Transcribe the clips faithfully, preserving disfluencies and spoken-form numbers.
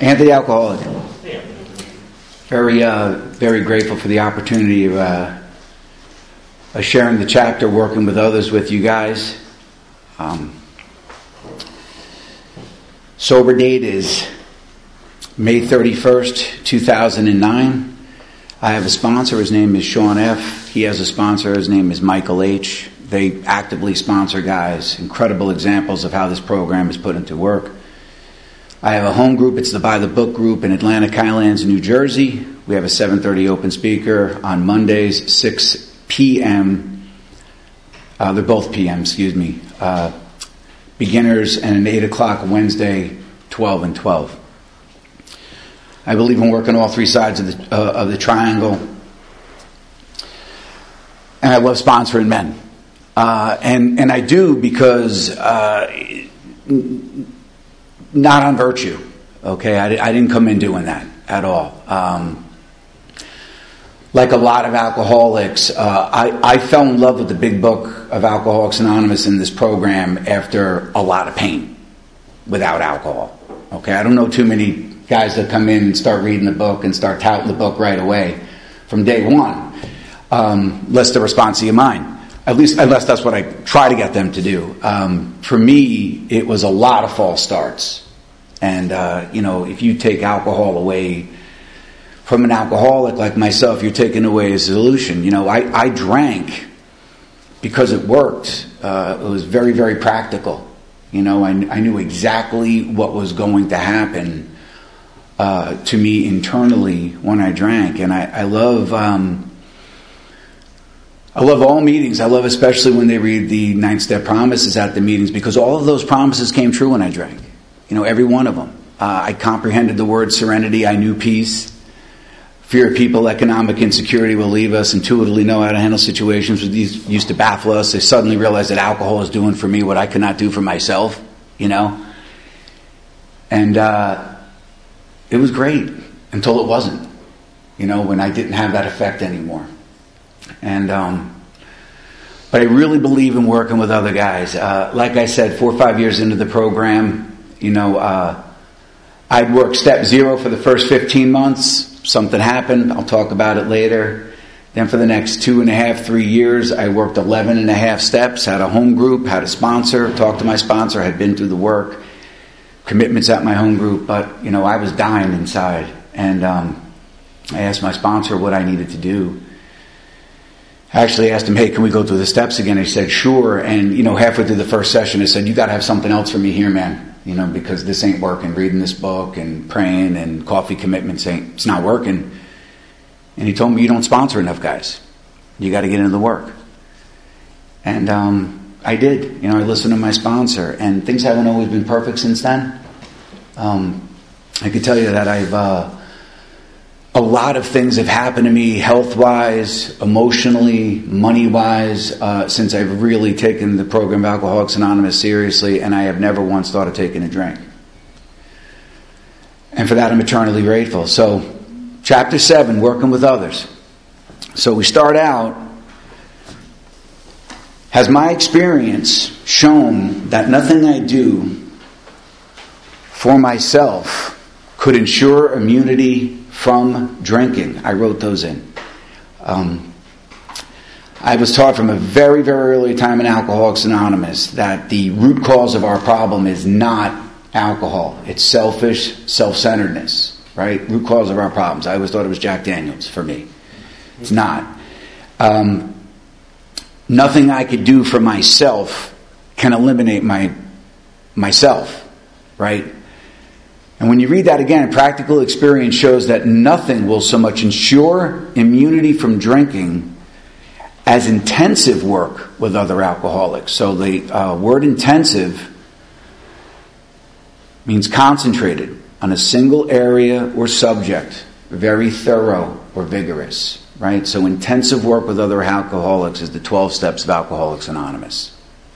Anti-alcoholic. Very, uh, very grateful for the opportunity of, uh, of sharing the chapter, working with others with you guys. Um, sober date is May thirty-first, two thousand nine. I have a sponsor. His name is Sean F. He has a sponsor. His name is Michael H. They actively sponsor guys. Incredible examples of how this program is put into work. I have a home group. It's the By the Book group in Atlantic Highlands, New Jersey. We have a seven thirty open speaker on Mondays, six p.m. Uh, they're both p m, excuse me. Uh, beginners, and an eight o'clock Wednesday, twelve and twelve. I believe in working all three sides of the uh, of the triangle. And I love sponsoring men. Uh, and, and I do because... Uh, not on virtue, okay? I, I didn't come in doing that at all. Um, like a lot of alcoholics, uh, I, I fell in love with the big book of Alcoholics Anonymous in this program after a lot of pain without alcohol, okay? I don't know too many guys that come in and start reading the book and start touting the book right away from day one, um, lest the response to your mind. At least, unless that's what I try to get them to do. Um, for me, it was a lot of false starts. And, uh, you know, if you take alcohol away from an alcoholic like myself, you're taking away a solution. You know, I, I drank because it worked. Uh, it was very, very practical. You know, I, I knew exactly what was going to happen uh, to me internally when I drank. And I, I love... Um, I love all meetings. I love especially when they read the nine-step promises at the meetings, because all of those promises came true when I drank. You know, every one of them. Uh, I comprehended the word serenity. I knew peace. Fear of people, economic insecurity will leave us. Intuitively know how to handle situations that these used to baffle us. I suddenly realized that alcohol is doing for me what I could not do for myself, you know. And uh, it was great until it wasn't, you know, when I didn't have that effect anymore. And, um, but I really believe in working with other guys. Uh, like I said, four or five years into the program, you know, uh, I'd work step zero for the first fifteen months. Something happened. I'll talk about it later. Then for the next two and a half, three years, I worked eleven and a half steps, had a home group, had a sponsor, talked to my sponsor, had been through the work, commitments at my home group, but, you know, I was dying inside. And, um, I asked my sponsor what I needed to do. I actually asked him, hey, can we go through the steps again? He said, sure. And, you know, halfway through the first session, I said, you got to have something else for me here, man. You know, because this ain't working. Reading this book and praying and coffee commitments ain't, it's not working. And he told me, you don't sponsor enough guys. You got to get into the work. And um, I did. You know, I listened to my sponsor. And things haven't always been perfect since then. Um, I could tell you that I've... Uh, A lot of things have happened to me health-wise, emotionally, money-wise, uh, since I've really taken the program of Alcoholics Anonymous seriously, and I have never once thought of taking a drink. And for that, I'm eternally grateful. So, chapter seven, working with others. So we start out, has my experience shown that nothing I do for myself could ensure immunity from drinking? I wrote those in. Um, I was taught from a very, very early time in Alcoholics Anonymous that the root cause of our problem is not alcohol. It's selfish self-centeredness, right? Root cause of our problems. I always thought it was Jack Daniels for me. It's not. Um, nothing I could do for myself can eliminate my myself, right? And when you read that again, practical experience shows that nothing will so much ensure immunity from drinking as intensive work with other alcoholics. So the uh, word intensive means concentrated on a single area or subject, very thorough or vigorous, right? So intensive work with other alcoholics is the twelve steps of Alcoholics Anonymous.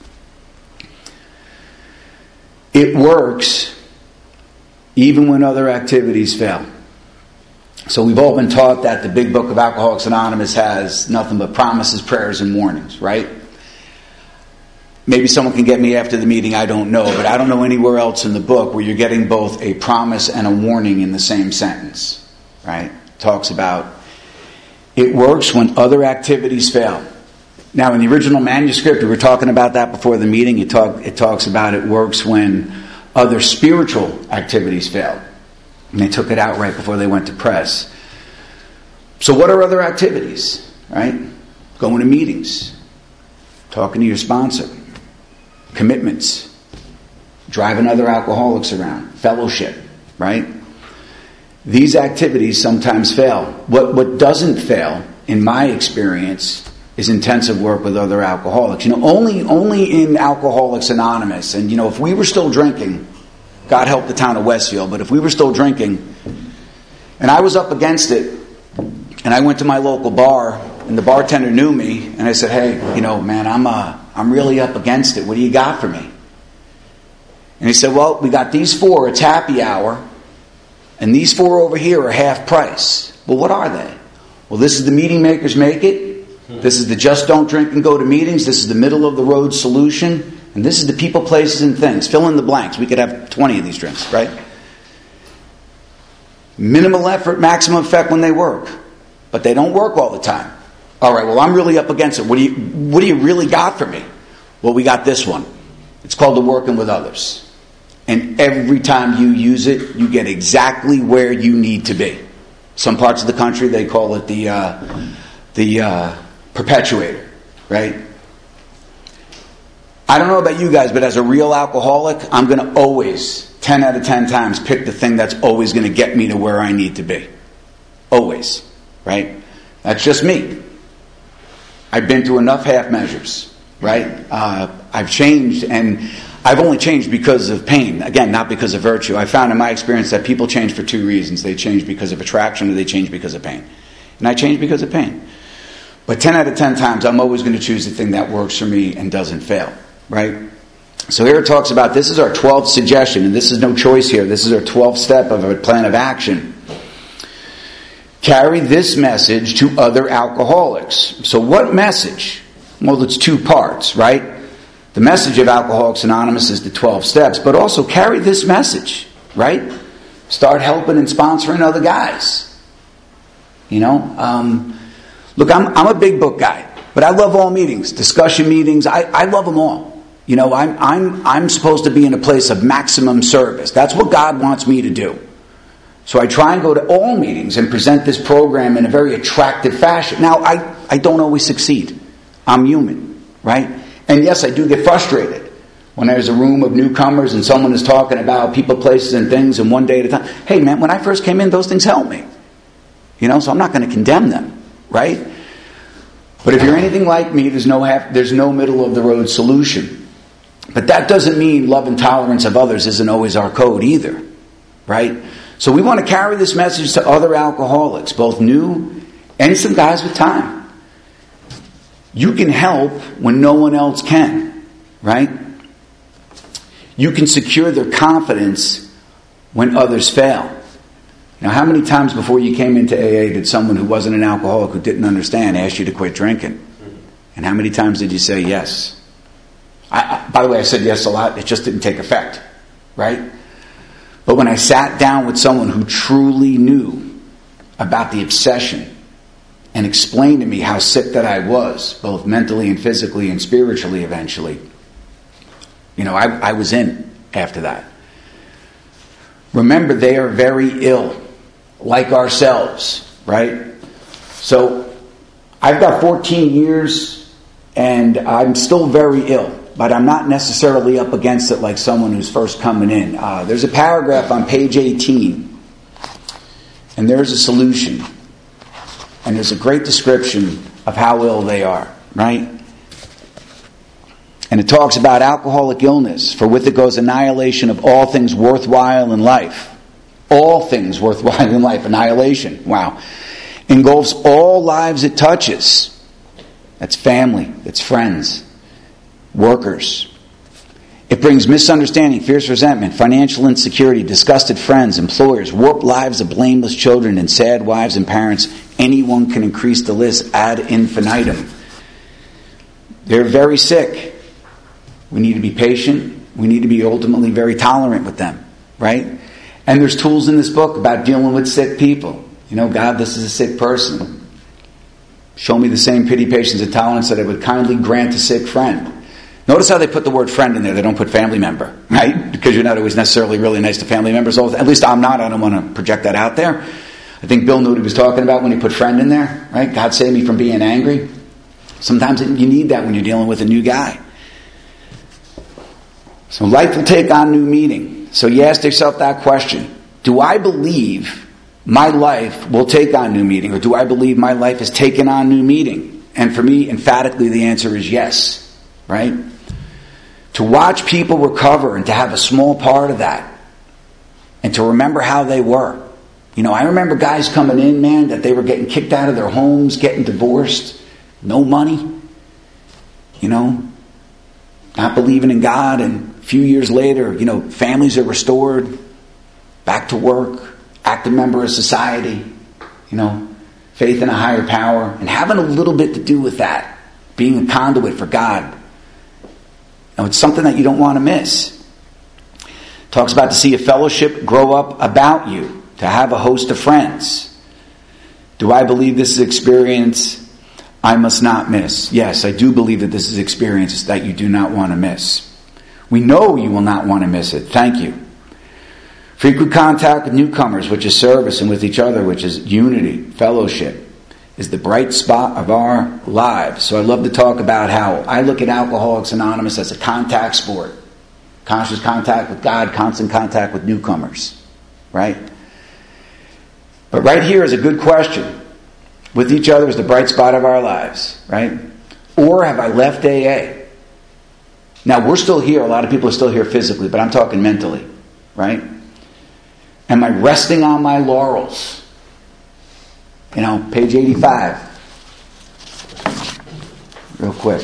It works even when other activities fail. So we've all been taught that the big book of Alcoholics Anonymous has nothing but promises, prayers, and warnings, right? maybe someone can get me after the meeting, I don't know, but I don't know anywhere else in the book where you're getting both a promise and a warning in the same sentence, right? It talks about it works when other activities fail. Now, in the original manuscript, we were talking about that before the meeting. It, talk, it talks about it works when other spiritual activities fail. And they took it out right before they went to press. So what are other activities, right? Going to meetings, talking to your sponsor, commitments, driving other alcoholics around, fellowship, right? These activities sometimes fail. What, what doesn't fail, in my experience, is intensive work with other alcoholics. You know, only only in Alcoholics Anonymous, and you know, if we were still drinking, God help the town of Westfield, but if we were still drinking, and I was up against it, and I went to my local bar, and the bartender knew me, and I said, hey, you know, man, I'm uh, I'm really up against it. What do you got for me? And he said, well, we got these four, it's happy hour, and these four over here are half price. Well, what are they? Well, this is the Meeting Makers Make It. This is the Just Don't Drink and Go to Meetings. This is the Middle of the Road Solution. And this is the People, Places, and Things. Fill in the blanks. We could have twenty of these drinks, right? Minimal effort, maximum effect when they work. But they don't work all the time. All right, well, I'm really up against it. What do you, what do you really got for me? Well, we got this one. It's called the Working with Others. And every time you use it, you get exactly where you need to be. Some parts of the country, they call it the uh, the uh, perpetuator, right? I don't know about you guys, but as a real alcoholic, I'm going to always, ten out of ten times, pick the thing that's always going to get me to where I need to be. Always, right? That's just me. I've been through enough half measures, right? Uh, I've changed, and I've only changed because of pain. Again, not because of virtue. I found in my experience that people change for two reasons. They change because of attraction, or they change because of pain. And I changed because of pain. But ten out of ten times, I'm always going to choose the thing that works for me and doesn't fail, right? So here it talks about, this is our twelfth suggestion, and this is no choice here. This is our twelfth step of a plan of action. Carry this message to other alcoholics. So what message? Well, it's two parts, right? The message of Alcoholics Anonymous is the twelve steps, but also carry this message, right? Start helping and sponsoring other guys. You know, um... Look, I'm I'm a big book guy, but I love all meetings, discussion meetings. I, I love them all. You know, I'm I'm I'm supposed to be in a place of maximum service. That's what God wants me to do. So I try and go to all meetings and present this program in a very attractive fashion. Now, I, I don't always succeed. I'm human, right? And yes, I do get frustrated when there's a room of newcomers and someone is talking about people, places, and things, and one day at a time. Hey, man, when I first came in, those things helped me. You know, so I'm not going to condemn them. Right? But if you're anything like me, there's no half, there's no middle of the road solution. But that doesn't mean love and tolerance of others isn't always our code either. Right? So we want to carry this message to other alcoholics, both new and some guys with time. You can help when no one else can. Right? You can secure their confidence when others fail. Now, how many times before you came into A A did someone who wasn't an alcoholic, who didn't understand, ask you to quit drinking? And how many times did you say yes? I, I, by the way, I said yes a lot. It just didn't take effect, right? But when I sat down with someone who truly knew about the obsession and explained to me how sick that I was, both mentally and physically and spiritually eventually, you know, I, I was in after that. Remember, they are very ill. Like ourselves, right? So, I've got fourteen years and I'm still very ill, but I'm not necessarily up against it like someone who's first coming in. Uh, there's a paragraph on page eighteen, and there's a solution, and there's a great description of how ill they are, right? And it talks about alcoholic illness, for with it goes annihilation of all things worthwhile in life. All things worthwhile in life. Annihilation. Wow. Engulfs all lives it touches. That's family. That's friends. Workers. It brings misunderstanding, fierce resentment, financial insecurity, disgusted friends, employers, warped lives of blameless children, and sad wives and parents. Anyone can increase the list ad infinitum. They're very sick. We need to be patient. We need to be ultimately very tolerant with them, right? And there's tools in this book about dealing with sick people. You know, God, this is a sick person. Show me the same pity, patience, and tolerance that I would kindly grant a sick friend. Notice how they put the word friend in there. They don't put family member, right? Because you're not always necessarily really nice to family members. At least I'm not. I don't want to project that out there. I think Bill knew what he was talking about when he put friend in there, right? God save me from being angry. Sometimes you need that when you're dealing with a new guy. So life will take on new meaning. So you ask yourself that question. Do I believe my life will take on new meaning? Or do I believe my life has taken on new meaning? And for me, emphatically, the answer is yes. Right? To watch people recover and to have a small part of that. And to remember how they were. You know, I remember guys coming in, man, that they were getting kicked out of their homes, getting divorced, no money. You know, not believing in God, and a few years later, you know, families are restored, back to work, active member of society, you know, faith in a higher power, and having a little bit to do with that, being a conduit for God. You know, it's something that you don't want to miss. Talks about to see a fellowship grow up about you, to have a host of friends. Do I believe this is experience I must not miss? Yes, I do believe that this is experience that you do not want to miss. We know you will not want to miss it. Thank you. Frequent contact with newcomers, which is service, and with each other, which is unity, fellowship, is the bright spot of our lives. So I love to talk about how I look at Alcoholics Anonymous as a contact sport. Conscious contact with God, constant contact with newcomers. Right? But right here is a good question. With each other is the bright spot of our lives. Right? Or have I left A A? Now we're still here. A lot of people are still here physically, but I'm talking mentally. Right? Am I resting on my laurels? You know, page eighty-five. Real quick.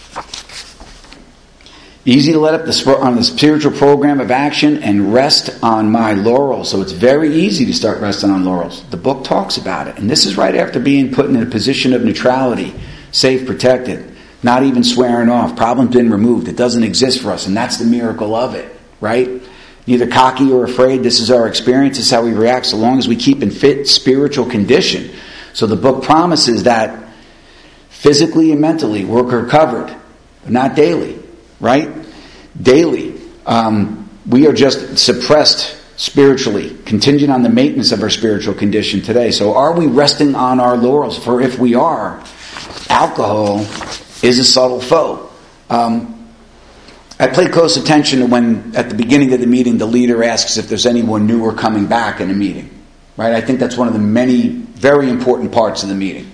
Easy to let up the, on the spiritual program of action and rest on my laurels. So it's very easy to start resting on laurels. The book talks about it. And this is right after being put in a position of neutrality, safe, protected, not even swearing off. Problem's been removed. It doesn't exist for us. And that's the miracle of it, right? Neither cocky or afraid. This is our experience. This is how we react so long as we keep in fit spiritual condition. So the book promises that physically and mentally we're recovered, but not daily. Right? Daily. Um, we are just suppressed spiritually, contingent on the maintenance of our spiritual condition today. So are we resting on our laurels? For if we are, alcohol is a subtle foe. Um, I pay close attention to when, at the beginning of the meeting, the leader asks if there's anyone new or coming back in a meeting. Right? I think that's one of the many very important parts of the meeting.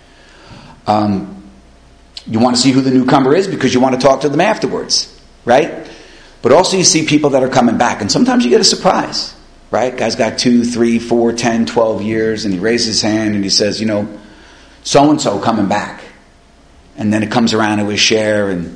Um, You want to see who the newcomer is because you want to talk to them afterwards, right? But also you see people that are coming back, and sometimes you get a surprise, right? Guy's got two, three, four, ten, twelve years, and he raises his hand and he says, you know, so-and-so coming back. And then it comes around to his share, and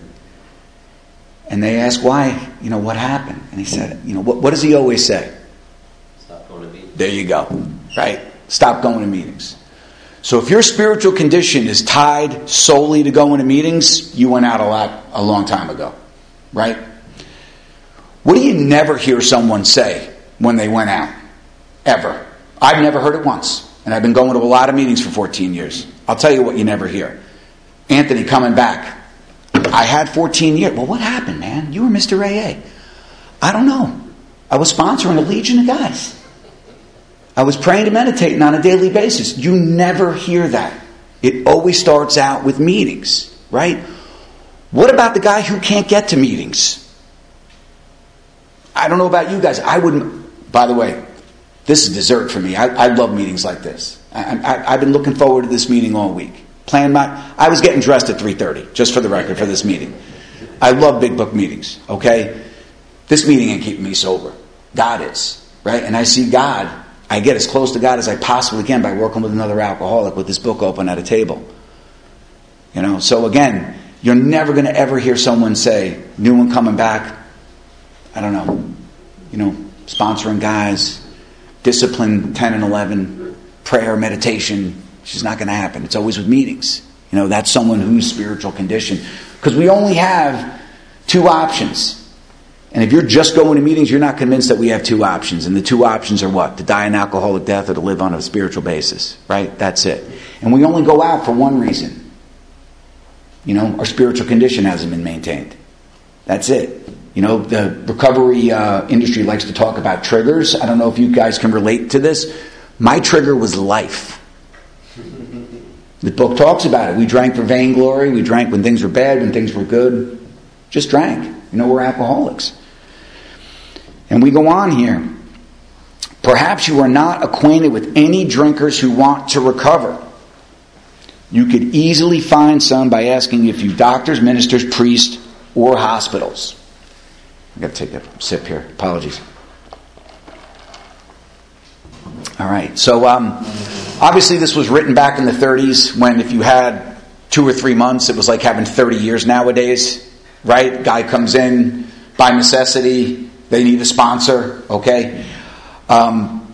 and they ask why, you know, what happened? And he said, you know, what, what does he always say? Stop going to meetings. There you go, right? Stop going to meetings. So if your spiritual condition is tied solely to going to meetings, you went out a lot a long time ago, right? What do you never hear someone say when they went out? Ever. I've never heard it once. And I've been going to a lot of meetings for fourteen years. I'll tell you what you never hear. Anthony coming back. I had fourteen years. Well, what happened, man? You were Mister A A. I don't know. I was sponsoring a legion of guys. I was praying and meditating on a daily basis. You never hear that. It always starts out with meetings, right? What about the guy who can't get to meetings? I don't know about you guys. I wouldn't. By the way, this is dessert for me. I, I love meetings like this. I, I, I've been looking forward to this meeting all week. Plan my. I was getting dressed at three thirty, just for the record, for this meeting. I love big book meetings. Okay, this meeting ain't keeping me sober. God is, right, and I see God. I get as close to God as I possibly can by working with another alcoholic with this book open at a table. You know, so again, you're never going to ever hear someone say, new one coming back, I don't know, you know, sponsoring guys, discipline ten and eleven, prayer, meditation. It's just not going to happen. It's always with meetings. You know, that's someone whose spiritual condition. Because we only have Two options. And if you're just going to meetings, you're not convinced that we have two options. And the two options are what? To die an alcoholic death or to live on a spiritual basis. Right? That's it. And we only go out for one reason. You know, our spiritual condition hasn't been maintained. That's it. You know, the recovery uh, industry likes to talk about triggers. I don't know if you guys can relate to this. My trigger was life. The book talks about it. We drank for vainglory. We drank when things were bad, when things were good. Just drank. You know, we're alcoholics. And we go on here. Perhaps you are not acquainted with any drinkers who want to recover. You could easily find some by asking a few doctors, ministers, priests, or hospitals. I've got to take a sip here. Apologies. All right. So, um, obviously this was written back in the thirties when if you had two or three months, it was like having thirty years nowadays, right? Guy comes in by necessity. They need a sponsor, okay? Um,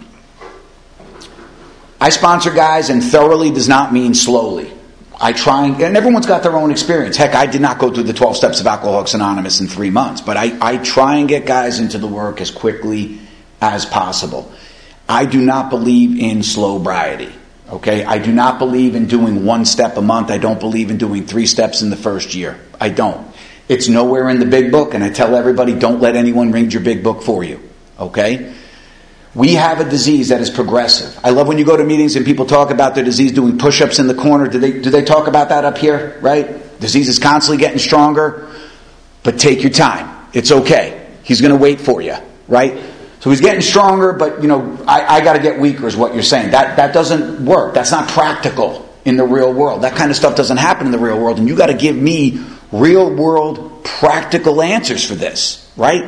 I sponsor guys, and thoroughly does not mean slowly. I try, and, and everyone's got their own experience. Heck, I did not go through the twelve steps of Alcoholics Anonymous in three months, but I, I try and get guys into the work as quickly as possible. I do not believe in slow-briety, okay? I do not believe in doing one step a month. I don't believe in doing three steps in the first year. I don't. It's nowhere in the big book, and I tell everybody, don't let anyone read your big book for you, okay? We have a disease that is progressive. I love when you go to meetings and people talk about their disease doing push-ups in the corner. Do they, do they talk about that up here, right? Disease is constantly getting stronger, but take your time. It's okay. He's going to wait for you, right? So he's getting stronger, but, you know, I, I got to get weaker is what you're saying. That, that doesn't work. That's not practical in the real world. That kind of stuff doesn't happen in the real world, and you got to give me real world practical answers for this, right?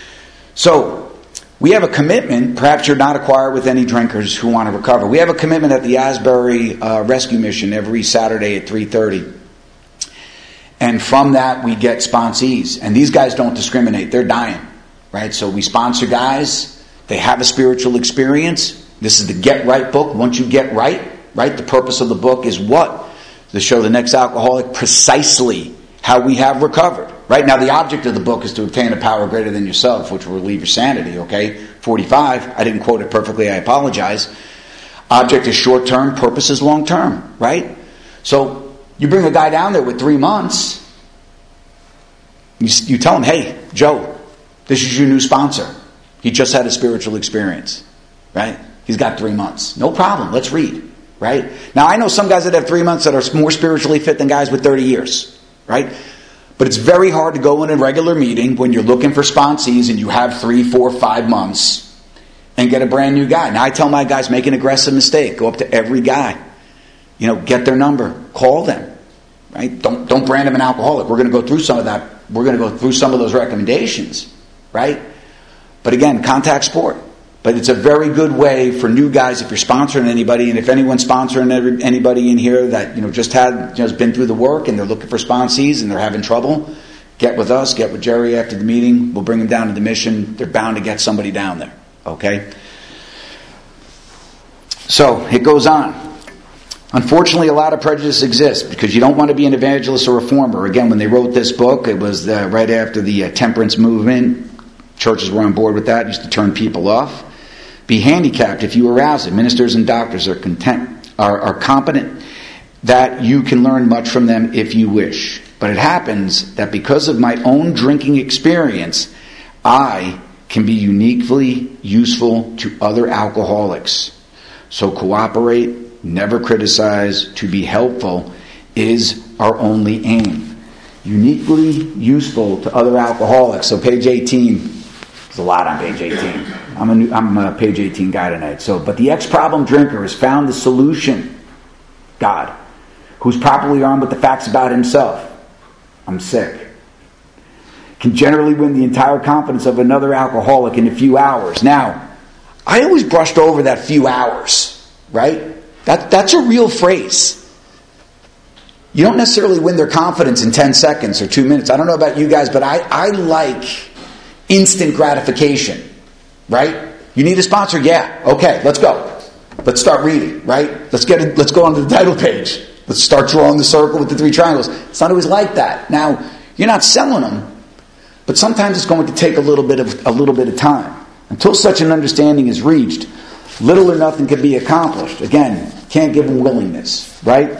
So we have a commitment. Perhaps you're not acquired with any drinkers who want to recover. We have a commitment at the Asbury uh, Rescue Mission every Saturday at three thirty. And from that we get sponsees. And these guys don't discriminate. They're dying, right? So we sponsor guys. They have a spiritual experience. This is the Get Right book. Once you get right, right, the purpose of the book is what? To show the next alcoholic precisely how we have recovered. Right now, the object of the book is to obtain a power greater than yourself, which will relieve your sanity, okay? forty-five, I didn't quote it perfectly, I apologize. Object is short-term, purpose is long-term, right? So, you bring a guy down there with three months, you, you tell him, hey, Joe, this is your new sponsor. He just had a spiritual experience, right? He's got three months. No problem, let's read, right? Now, I know some guys that have three months that are more spiritually fit than guys with thirty years. Right? But it's very hard to go in a regular meeting when you're looking for sponsees and you have three, four, five months and get a brand new guy. Now I tell my guys, make an aggressive mistake. Go up to every guy. You know, get their number. Call them. Right? Don't don't brand them an alcoholic. We're going to go through some of that. We're going to go through some of those recommendations. Right? But again, contact sport. But it's a very good way for new guys if you're sponsoring anybody, and if anyone's sponsoring every, anybody in here that you know just had you know, has been through the work and they're looking for sponsees and they're having trouble, get with us, get with Jerry after the meeting. We'll bring them down to the mission. They're bound to get somebody down there. Okay? So it goes on. Unfortunately, a lot of prejudice exists because you don't want to be an evangelist or reformer. Again, when they wrote this book, it was uh, right after the uh, temperance movement. Churches were on board with that. Used to turn people off. Be handicapped if you arouse it. Ministers and doctors are content, are, are competent that you can learn much from them if you wish. But it happens that because of my own drinking experience, I can be uniquely useful to other alcoholics. So cooperate, never criticize, to be helpful is our only aim. Uniquely useful to other alcoholics. So page eighteen. There's a lot on page eighteen. I'm a, new, I'm a page eighteen guy tonight. So, but the ex-problem drinker has found the solution. God, who's properly armed with the facts about himself. I'm sick. Can generally win the entire confidence of another alcoholic in a few hours. Now, I always brushed over that few hours, right? That that's a real phrase. You don't necessarily win their confidence in ten seconds or two minutes. I don't know about you guys, but I, I like instant gratification. Right? You need a sponsor? Yeah. Okay, let's go. Let's start reading, right? Let's get it, let's go onto the title page. Let's start drawing the circle with the three triangles. It's not always like that. Now, you're not selling them, But sometimes it's going to take a little bit of a little bit of time. Until such an understanding is reached, little or nothing can be accomplished. Again, can't give them willingness, right?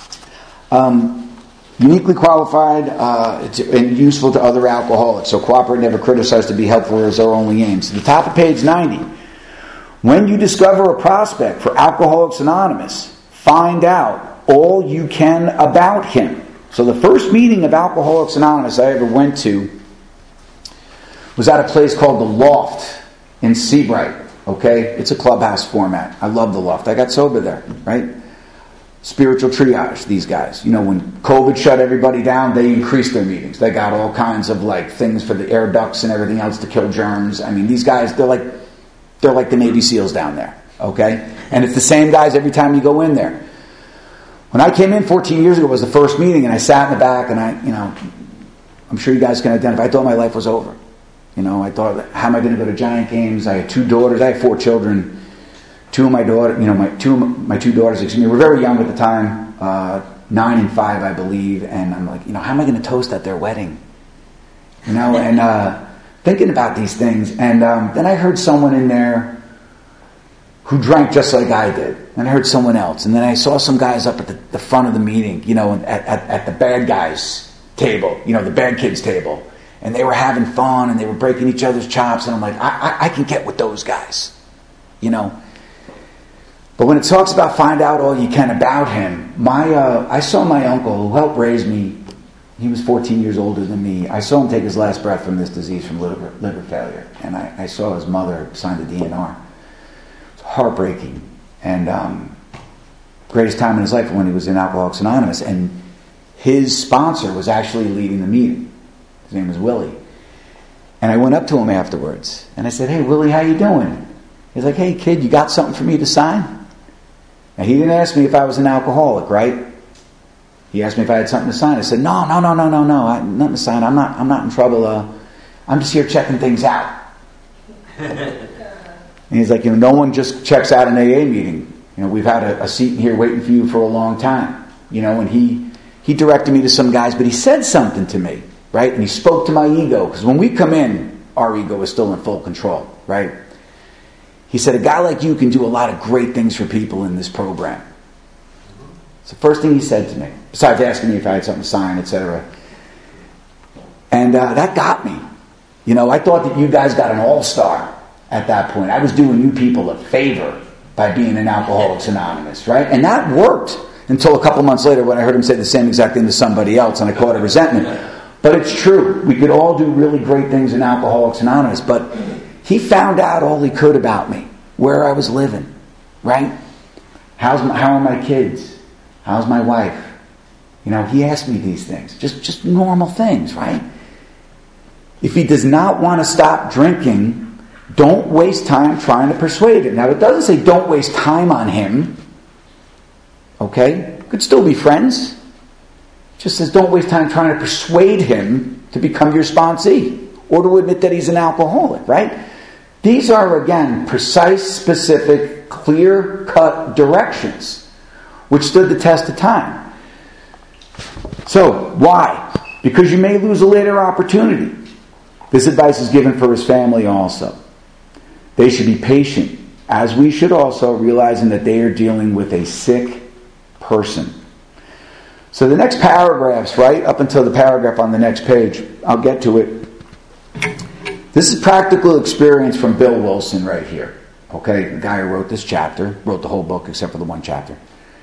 Um, uniquely qualified uh, to, and useful to other alcoholics. So cooperate, never criticize, to be helpful is our only aim. So the top of page ninety. When you discover a prospect for Alcoholics Anonymous, find out all you can about him. So the first meeting of Alcoholics Anonymous I ever went to was at a place called The Loft in Seabright. Okay? It's a clubhouse format. I love The Loft. I got sober there, right? Spiritual triage, these guys. You know, when COVID shut everybody down, they increased their meetings. They got all kinds of like things for the air ducts and everything else to kill germs. I mean, these guys, they're like they're like the Navy SEALs down there. Okay? And it's the same guys every time you go in there. When I came in fourteen years ago, it was the first meeting, and I sat in the back, and I, you know, I'm sure you guys can identify, I thought my life was over. You know, I thought, how am I going to go to Giant games? I had two daughters. I had four children. Two of my daughter, you know, my two of my two daughters, excuse me, were very young at the time, uh, nine and five, I believe. And I'm like, you know, how am I going to toast at their wedding? You know, and uh, thinking about these things. And um, then I heard someone in there who drank just like I did. And I heard someone else. And then I saw some guys up at the, the front of the meeting, you know, at, at, at the bad guys table, you know, the bad kids table. And they were having fun and they were breaking each other's chops. And I'm like, I, I, I can get with those guys, you know. But when it talks about find out all you can about him, my uh, I saw my uncle who helped raise me. He was fourteen years older than me. I saw him take his last breath from this disease, from liver, liver failure. And I, I saw his mother sign the D N R. It's heartbreaking. And um, greatest time in his life when he was in Alcoholics Anonymous. And his sponsor was actually leading the meeting. His name was Willie. And I went up to him afterwards. And I said, hey, Willie, how you doing? He's like, hey, kid, you got something for me to sign? Now, he didn't ask me if I was an alcoholic, right? He asked me if I had something to sign. I said, no, no, no, no, no, no. I, nothing to sign. I'm not I'm not in trouble. Uh, I'm just here checking things out. And he's like, you know, no one just checks out an A A meeting. You know, we've had a, a seat in here waiting for you for a long time. You know, and he, he directed me to some guys, but he said something to me, right? And he spoke to my ego. Because when we come in, our ego is still in full control, right? He said, a guy like you can do a lot of great things for people in this program. It's the first thing he said to me, besides asking me if I had something to sign, et cetera. And uh, that got me. You know, I thought that you guys got an all-star at that point. I was doing you people a favor by being in Alcoholics Anonymous, right? And that worked until a couple months later when I heard him say the same exact thing to somebody else and I caught a resentment. But it's true. We could all do really great things in Alcoholics Anonymous, but he found out all he could about me, where I was living, right? How's my, how are my kids? How's my wife? You know, he asked me these things. Just, just normal things, right? If he does not want to stop drinking, don't waste time trying to persuade him. Now, it doesn't say don't waste time on him. Okay? Could still be friends. It just says don't waste time trying to persuade him to become your sponsee or to admit that he's an alcoholic, right? These are, again, precise, specific, clear-cut directions which stood the test of time. So, why? Because you may lose a later opportunity. This advice is given for his family also. They should be patient, as we should also, realizing that they are dealing with a sick person. So the next paragraphs, right, up until the paragraph on the next page, I'll get to it. This is practical experience from Bill Wilson right here. Okay, the guy who wrote this chapter, wrote the whole book except for the one chapter.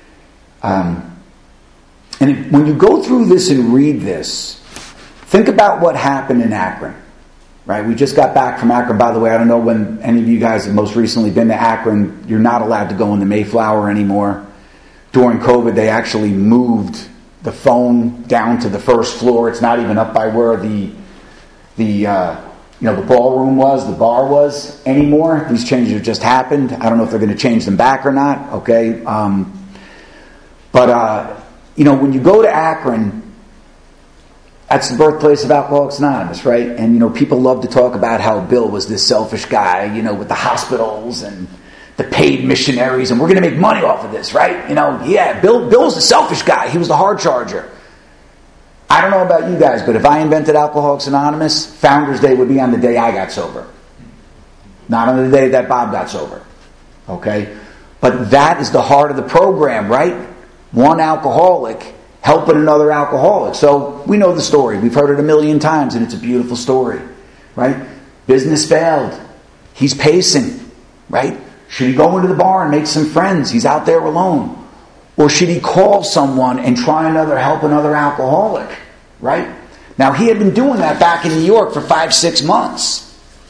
Um, and it, when you go through this and read this, think about what happened in Akron. Right? We just got back from Akron. By the way, I don't know when any of you guys have most recently been to Akron. You're not allowed to go in the Mayflower anymore. During COVID, they actually moved the phone down to the first floor. It's not even up by where the the uh, you know the ballroom was, the bar was anymore. These changes have just happened. I don't know if they're going to change them back or not. Okay, um, but uh, you know when you go to Akron, that's the birthplace of Alcoholics Anonymous, right? And, you know, people love to talk about how Bill was this selfish guy, you know, with the hospitals and the paid missionaries, and we're going to make money off of this, right? You know, yeah, Bill Bill's the selfish guy. He was the hard charger. I don't know about you guys, but if I invented Alcoholics Anonymous, Founders Day would be on the day I got sober. Not on the day that Bob got sober. Okay? But that is the heart of the program, right? One alcoholic helping another alcoholic. So we know the story. We've heard it a million times, and it's a beautiful story. Right? Business failed. He's pacing. Right? Should he go into the bar and make some friends? He's out there alone. Or should he call someone and try another, help another alcoholic? Right? Now, he had been doing that back in New York for five, six months.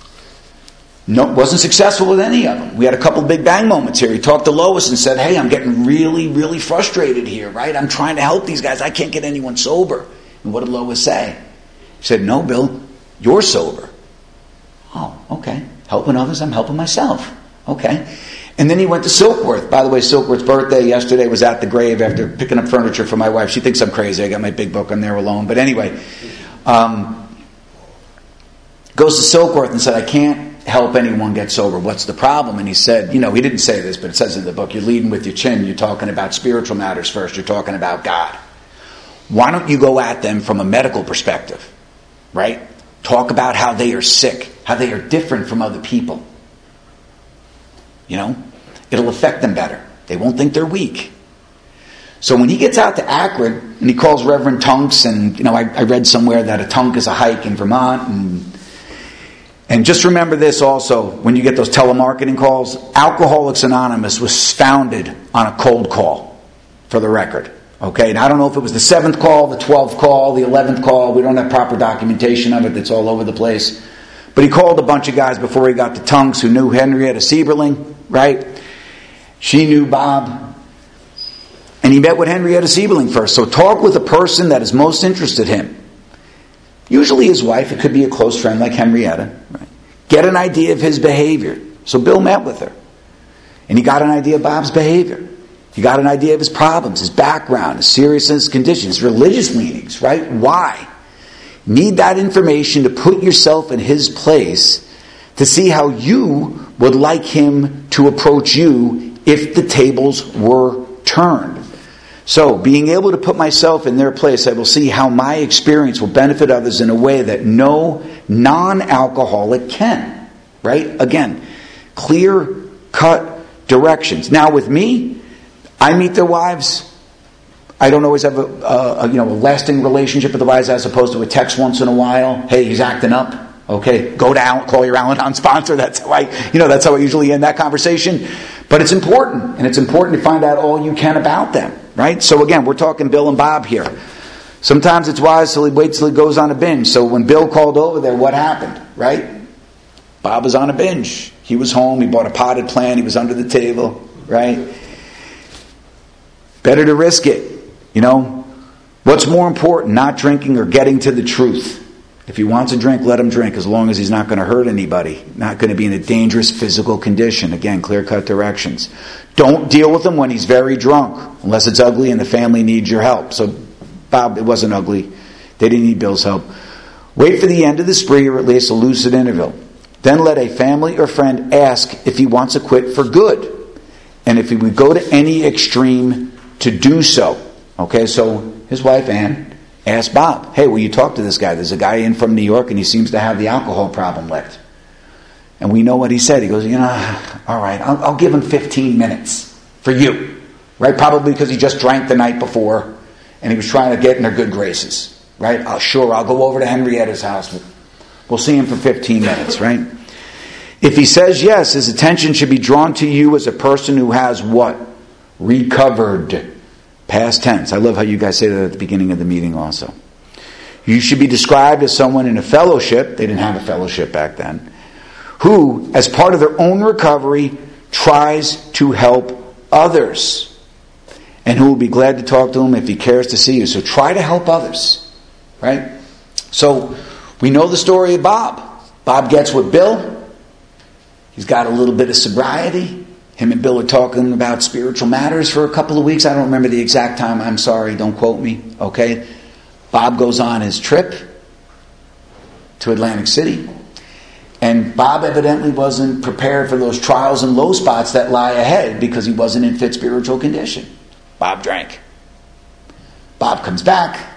No, wasn't successful with any of them. We had a couple big bang moments here. He talked to Lois and said, hey, I'm getting really, really frustrated here, right? I'm trying to help these guys. I can't get anyone sober. And what did Lois say? She said, no, Bill, you're sober. Oh, okay. Helping others, I'm helping myself. Okay. And then he went to Silkworth. By the way, Silkworth's birthday yesterday was at the grave after picking up furniture for my wife. She thinks I'm crazy. I got my big book. I'm there alone. But anyway, um, goes to Silkworth and said, I can't help anyone get sober. What's the problem? And he said, you know, he didn't say this, but it says in the book, you're leading with your chin. You're talking about spiritual matters first. You're talking about God. Why don't you go at them from a medical perspective? Right? Talk about how they are sick, how they are different from other people. You know, it'll affect them better. They won't think they're weak. So when he gets out to Akron and he calls Reverend Tunks, and you know, I, I read somewhere that a tunk is a hike in Vermont, and and just remember this also when you get those telemarketing calls. Alcoholics Anonymous was founded on a cold call, for the record. Okay, and I don't know if it was the seventh call, the twelfth call, the eleventh call. We don't have proper documentation of it. That's all over the place. But he called a bunch of guys before he got to Tunks who knew Henrietta Sieberling, right? She knew Bob. And he met with Henrietta Sieberling first. So talk with a person that is most interested in him. Usually his wife. It could be a close friend like Henrietta. Right? Get an idea of his behavior. So Bill met with her. And he got an idea of Bob's behavior. He got an idea of his problems, his background, his seriousness, his conditions, his religious leanings, right? Why? Need that information to put yourself in his place to see how you would like him to approach you if the tables were turned. So, being able to put myself in their place, I will see how my experience will benefit others in a way that no non-alcoholic can. Right? Again, clear-cut directions. Now with me, I meet their wives. I don't always have a, a, a you know a lasting relationship with the wives as opposed to a text once in a while. Hey, he's acting up. Okay, go down, call your Al-Anon sponsor. That's how I, you know, that's how I usually end that conversation. But it's important, and it's important to find out all you can about them, right? So again, we're talking Bill and Bob here. Sometimes it's wise till he waits till he goes on a binge. So when Bill called over there, what happened, right? Bob was on a binge. He was home. He bought a potted plant. He was under the table, right? Better to risk it. You know, what's more important, not drinking or getting to the truth? If he wants a drink, let him drink, as long as he's not going to hurt anybody, not going to be in a dangerous physical condition. Again, clear-cut directions. Don't deal with him when he's very drunk, unless it's ugly and the family needs your help. So, Bob, it wasn't ugly. They didn't need Bill's help. Wait for the end of the spree, or at least a lucid interval. Then let a family or friend ask if he wants to quit for good, and if he would go to any extreme to do so. Okay, so his wife, Ann, asked Bob, hey, will you talk to this guy? There's a guy in from New York and he seems to have the alcohol problem licked. And we know what he said. He goes, you know, all right, I'll, I'll give him fifteen minutes for you. Right? Probably because he just drank the night before and he was trying to get in their good graces. Right? Oh, sure, I'll go over to Henrietta's house. We'll see him for fifteen minutes, right? If he says yes, his attention should be drawn to you as a person who has what? Recovered. Past tense. I love how you guys say that at the beginning of the meeting also. You should be described as someone in a fellowship, they didn't have a fellowship back then, who, as part of their own recovery, tries to help others. And who will be glad to talk to him if he cares to see you. So try to help others. Right? So, we know the story of Bob. Bob gets with Bill. He's got a little bit of sobriety. Him and Bill are talking about spiritual matters for a couple of weeks. I don't remember the exact time. I'm sorry. Don't quote me. Okay? Bob goes on his trip to Atlantic City. And Bob evidently wasn't prepared for those trials and low spots that lie ahead because he wasn't in fit spiritual condition. Bob drank. Bob comes back.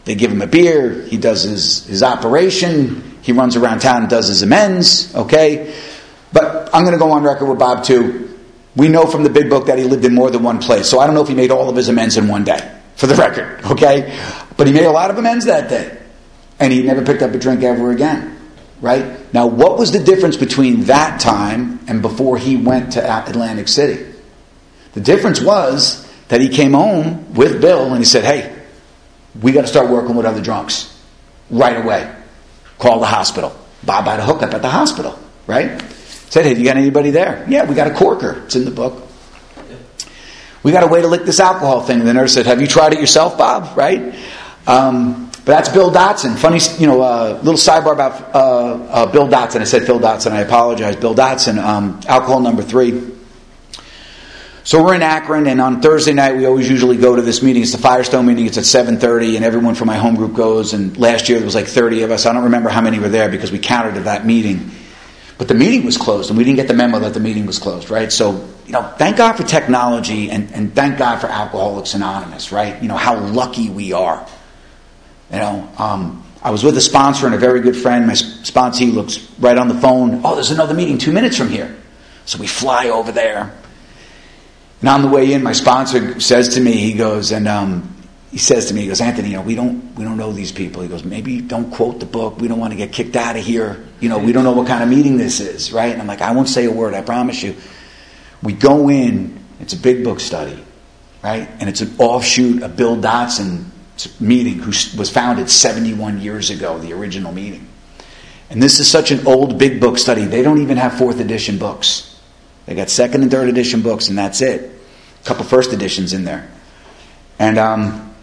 They give him a beer. He does his, his operation. He runs around town and does his amends. Okay? But I'm going to go on record with Bob too. We know from the big book that he lived in more than one place. So I don't know if he made all of his amends in one day. For the record. Okay? But he made a lot of amends that day. And he never picked up a drink ever again. Right? Now, what was the difference between that time and before he went to Atlantic City? The difference was that he came home with Bill and he said, hey, we got to start working with other drunks right away. Call the hospital. Bob had a hookup at the hospital, right? Said, hey, you got anybody there? Yeah, we got a corker. It's in the book. We got a way to lick this alcohol thing. And the nurse said, have you tried it yourself, Bob? Right? Um, but that's Bill Dotson. Funny, you know, uh, little sidebar about uh, uh, Bill Dotson. I said Phil Dotson. I apologize. Bill Dotson, um, alcohol number three. So we're in Akron, and on Thursday night we always usually go to this meeting. It's the Firestone meeting. It's at seven thirty, and everyone from my home group goes. And last year there was like thirty of us. I don't remember how many were there because we counted at that meeting. But the meeting was closed, and we didn't get the memo that the meeting was closed, right? So, you know, thank God for technology, and, and thank God for Alcoholics Anonymous, right? You know, how lucky we are. You know, um, I was with a sponsor and a very good friend. My sponsee looks right on the phone. Oh, there's another meeting two minutes from here. So we fly over there. And on the way in, my sponsor says to me, he goes, and um, he says to me, he goes, Anthony, you know, we don't we don't know these people. He goes, maybe don't quote the book. We don't want to get kicked out of here. You know, we don't know what kind of meeting this is, right? And I'm like, I won't say a word, I promise you. We go in, it's a big book study, right? And it's an offshoot of Bill Dotson meeting, who was founded seventy-one years ago, the original meeting. And this is such an old big book study. They don't even have fourth edition books. They got second and third edition books, and that's it. A couple first editions in there. And um,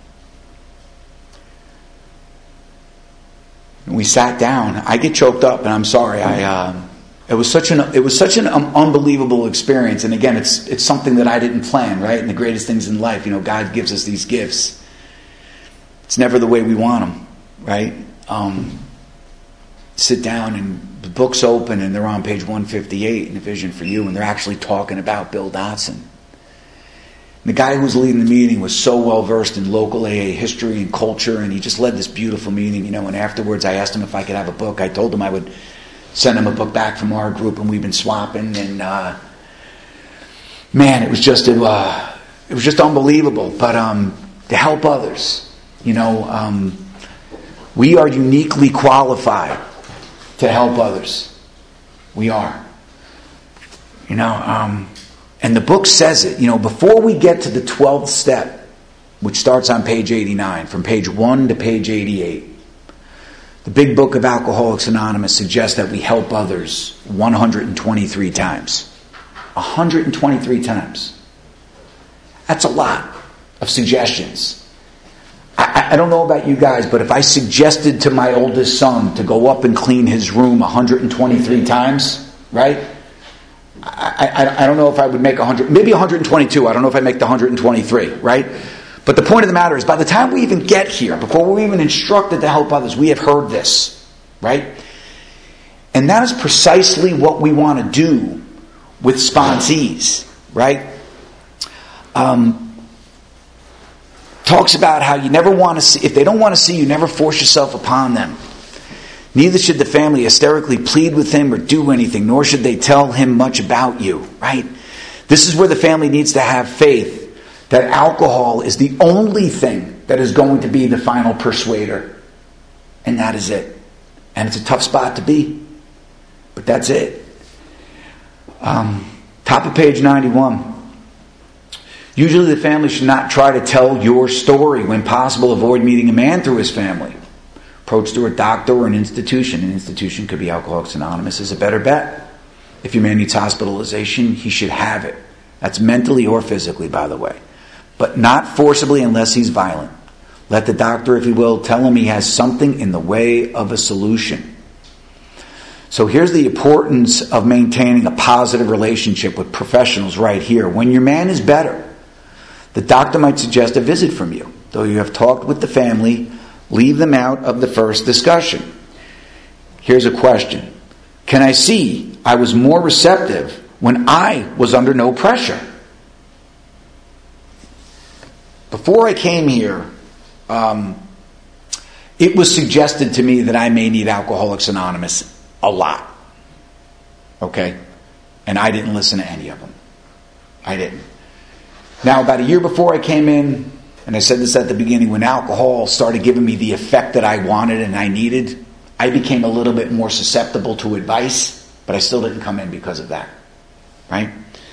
we sat down. I get choked up, and I'm sorry. I uh, it was such an it was such an um, unbelievable experience. And again, it's it's something that I didn't plan, right? And the greatest things in life, you know, God gives us these gifts. It's never the way we want them, right? Um, sit down and the book's open and they're on page one fifty-eight in A Vision for You, and they're actually talking about Bill Dotson. And the guy who was leading the meeting was so well versed in local A A history and culture, and he just led this beautiful meeting, you know. And afterwards, I asked him if I could have a book. I told him I would send him a book back from our group, and we've been swapping. And uh, man, it was just uh, it was just unbelievable. But um, to help others, you know, um, we are uniquely qualified to help others. We are. You know, um, and the book says it. You know, before we get to the twelfth step, which starts on page eighty-nine, from page one to page eighty-eight, the big book of Alcoholics Anonymous suggests that we help others one hundred twenty-three times. one hundred twenty-three times. That's a lot of suggestions. I, I don't know about you guys, but if I suggested to my oldest son to go up and clean his room one hundred twenty-three times, right? I, I, I don't know if I would make one hundred, maybe one hundred twenty-two. I don't know if I make the one hundred twenty-three, right? But the point of the matter is, by the time we even get here, before we're even instructed to help others, we have heard this, right? And that is precisely what we want to do with sponsees, right? Um... Talks about how you never want to see, if they don't want to see you, never force yourself upon them. Neither should the family hysterically plead with him or do anything, nor should they tell him much about you, right? This is where the family needs to have faith that alcohol is the only thing that is going to be the final persuader. And that is it. And it's a tough spot to be. But that's it. Um, top of page ninety-one. Usually the family should not try to tell your story. When possible, avoid meeting a man through his family. Approach through a doctor or an institution. An institution could be Alcoholics Anonymous, is a better bet. If your man needs hospitalization, he should have it. That's mentally or physically, by the way. But not forcibly unless he's violent. Let the doctor, if he will, tell him he has something in the way of a solution. So here's the importance of maintaining a positive relationship with professionals right here. When your man is better, the doctor might suggest a visit from you. Though you have talked with the family, leave them out of the first discussion. Here's a question. Can I see I was more receptive when I was under no pressure? Before I came here, um, it was suggested to me that I may need Alcoholics Anonymous a lot. Okay? And I didn't listen to any of them. I didn't. Now, about a year before I came in, and I said this at the beginning, when alcohol started giving me the effect that I wanted and I needed, I became a little bit more susceptible to advice, but I still didn't come in because of that. Right?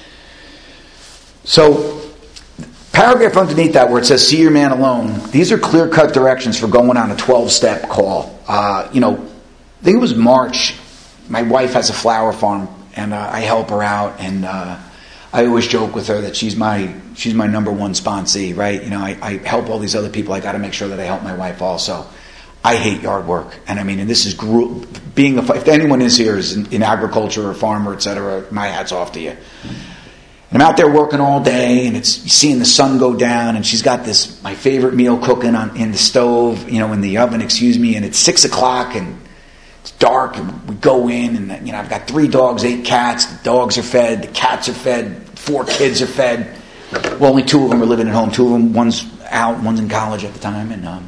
So, paragraph underneath that where it says, see your man alone, these are clear-cut directions for going on a twelve-step call. Uh, you know, I think it was March. My wife has a flower farm, and uh, I help her out, and uh, I always joke with her that she's my she's my number one sponsee, right? You know, I, I help all these other people. I got to make sure that I help my wife also. I hate yard work, and I mean, and this is gru- being a. If anyone is here is in, in agriculture or farmer, et cetera, my hat's off to you. And I'm out there working all day, and it's seeing the sun go down, and she's got this my favorite meal cooking on in the stove, you know, in the oven, excuse me, and it's six o'clock and it's dark, and we go in, and you know, I've got three dogs, eight cats. The dogs are fed, the cats are fed, four kids are fed. Well, only two of them are living at home. Two of them, one's out, one's in college at the time, and um,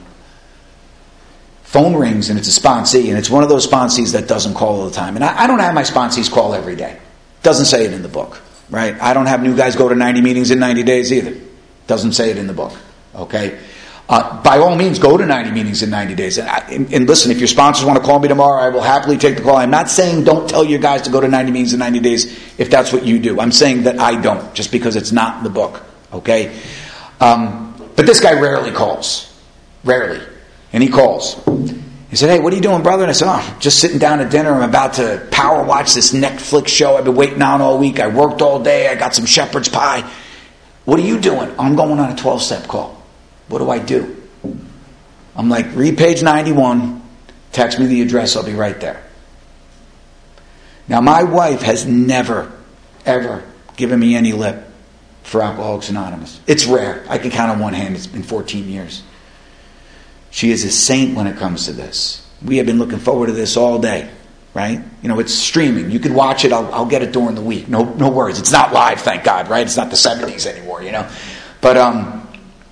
phone rings, and it's a sponsee, and it's one of those sponsees that doesn't call all the time. And I, I don't have my sponsees call every day. Doesn't say it in the book. Right? I don't have new guys go to ninety meetings in ninety days either. Doesn't say it in the book. Okay? Uh, by all means, go to ninety meetings in ninety days. And, I, and, and listen, if your sponsors want to call me tomorrow, I will happily take the call. I'm not saying don't tell your guys to go to ninety meetings in ninety days if that's what you do. I'm saying that I don't, just because it's not in the book. Okay? Um, but this guy rarely calls. Rarely. And he calls. He said, hey, what are you doing, brother? And I said, oh, just sitting down at dinner. I'm about to power watch this Netflix show I've been waiting on all week. I worked all day. I got some shepherd's pie. What are you doing? I'm going on a twelve-step call. What do I do? I'm like, read page ninety-one. Text me the address. I'll be right there. Now, my wife has never, ever given me any lip for Alcoholics Anonymous. It's rare. I can count on one hand. It's been fourteen years. She is a saint when it comes to this. We have been looking forward to this all day, right? You know, it's streaming. You can watch it. I'll, I'll get it during the week. No, no worries. It's not live, thank God, right? It's not the seventies anymore, you know. But um,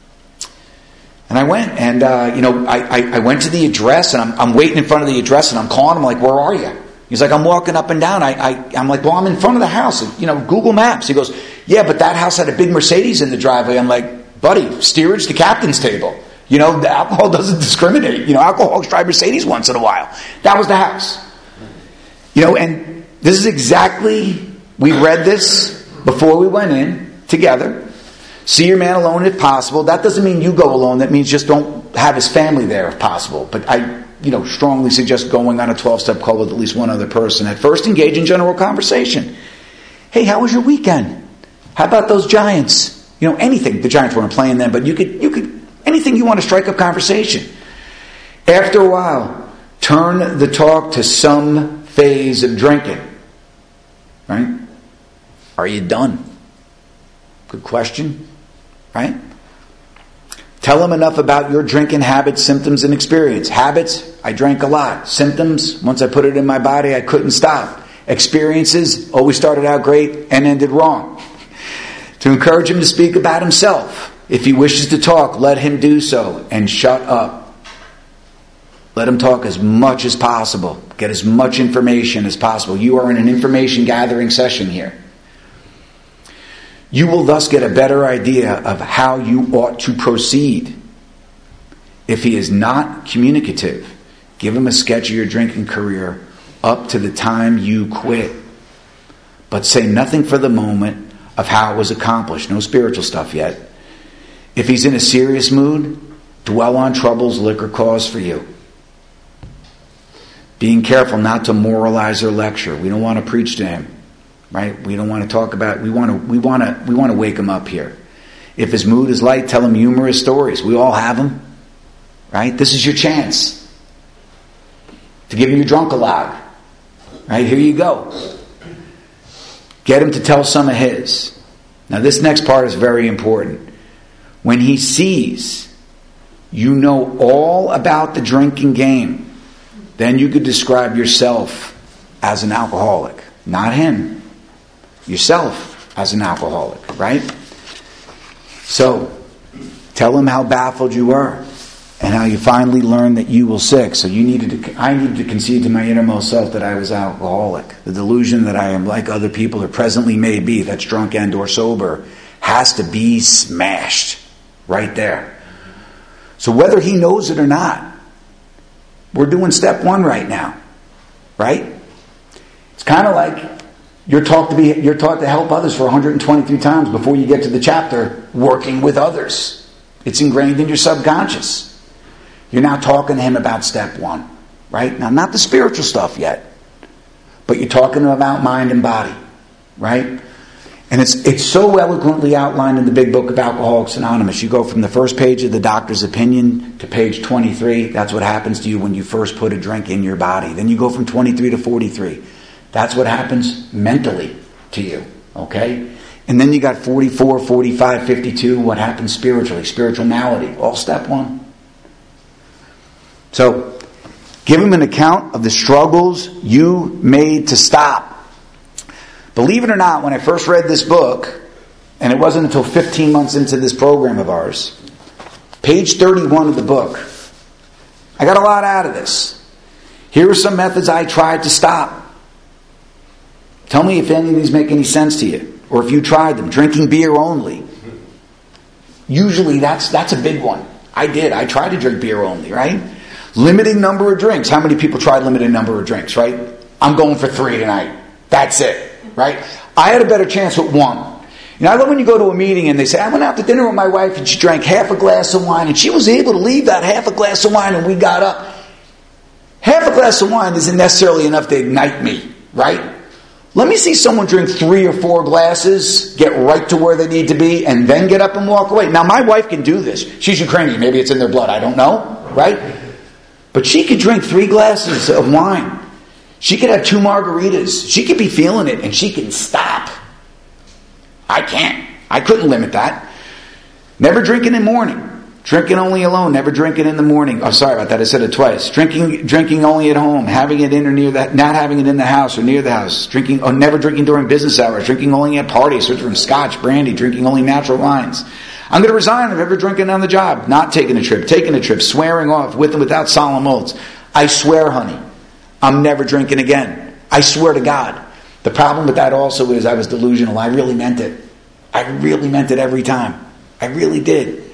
and I went, and uh, you know, I, I, I went to the address, and I'm, I'm waiting in front of the address, and I'm calling him like, "Where are you?" He's like, "I'm walking up and down." I, I I'm like, "Well, I'm in front of the house." And, you know, Google Maps. He goes, "Yeah, but that house had a big Mercedes in the driveway." I'm like, "Buddy, steerage to captain's table." You know, the alcohol doesn't discriminate. You know, alcoholics drive Mercedes once in a while. That was the house. You know, and this is exactly, we read this before we went in together. See your man alone if possible. That doesn't mean you go alone. That means just don't have his family there if possible. But I, you know, strongly suggest going on a twelve-step call with at least one other person. At first, engage in general conversation. Hey, how was your weekend? How about those Giants? You know, anything. The Giants weren't playing then, but you could, you could, anything you want to strike up conversation. After a while, turn the talk to some phase of drinking. Right? Are you done? Good question. Right? Tell them enough about your drinking habits, symptoms, and experience. Habits, I drank a lot. Symptoms, once I put it in my body, I couldn't stop. Experiences, always started out great and ended wrong. To encourage him to speak about himself. If he wishes to talk, let him do so and shut up. Let him talk as much as possible. Get as much information as possible. You are in an information gathering session here. You will thus get a better idea of how you ought to proceed. If he is not communicative, give him a sketch of your drinking career up to the time you quit. But say nothing for the moment of how it was accomplished. No spiritual stuff yet. If he's in a serious mood, dwell on troubles liquor caused for you. Being careful not to moralize or lecture. We don't want to preach to him. Right? We don't want to talk about, we want to, we want to, we want to wake him up here. If his mood is light, tell him humorous stories. We all have them. Right? This is your chance to give him your drunk aloud. Right? Here you go. Get him to tell some of his. Now this next part is very important. When he sees you know all about the drinking game, then you could describe yourself as an alcoholic. Not him. Yourself as an alcoholic, right? So, tell him how baffled you were and how you finally learned that you were sick. So you needed to, I needed to concede to my innermost self that I was alcoholic. The delusion that I am like other people or presently may be, that's drunk and or sober, has to be smashed right there. So whether he knows it or not, we're doing step one right now, right? It's kind of like you're taught to be, you're taught to help others for one hundred twenty-three times before you get to the chapter working with others. It's ingrained in your subconscious. You're now talking to him about step one, right? Now, not the spiritual stuff yet, but you're talking to him about mind and body, right? And it's it's so eloquently outlined in the big book of Alcoholics Anonymous. You go from the first page of the doctor's opinion to page twenty-three. That's what happens to you when you first put a drink in your body. Then you go from twenty-three to forty-three. That's what happens mentally to you, okay? And then you got forty-four, forty-five, fifty-two, what happens spiritually, spiritual malady, all step one. So, give him an account of the struggles you made to stop. Believe it or not, when I first read this book, and it wasn't until fifteen months into this program of ours, page thirty-one of the book, I got a lot out of this. Here are some methods I tried to stop. Tell me if any of these make any sense to you, or if you tried them. Drinking beer only. Usually that's that's a big one. I did. I tried to drink beer only, right? Limiting number of drinks. How many people tried limited number of drinks, right? I'm going for three tonight. That's it, right? I had a better chance with one. You know, I love when you go to a meeting and they say, I went out to dinner with my wife and she drank half a glass of wine and she was able to leave that half a glass of wine and we got up. Half a glass of wine isn't necessarily enough to ignite me, right? Let me see someone drink three or four glasses, get right to where they need to be, and then get up and walk away. Now, my wife can do this. She's Ukrainian. Maybe it's in their blood. I don't know, right? But she could drink three glasses of wine. She could have two margaritas. She could be feeling it, and she can stop. I can't. I couldn't limit that. Never drinking in the morning. Drinking only alone. Never drinking in the morning. Oh, sorry about that. I said it twice. Drinking, drinking only at home. Having it in or near that. Not having it in the house or near the house. Drinking. Oh, never drinking during business hours. Drinking only at parties. Switching from scotch, brandy. Drinking only natural wines. I'm going to resign if ever drinking on the job. Not taking a trip. Taking a trip. Swearing off with and without solemn oaths. I swear, honey, I'm never drinking again. I swear to God. The problem with that also is I was delusional. I really meant it. I really meant it every time. I really did.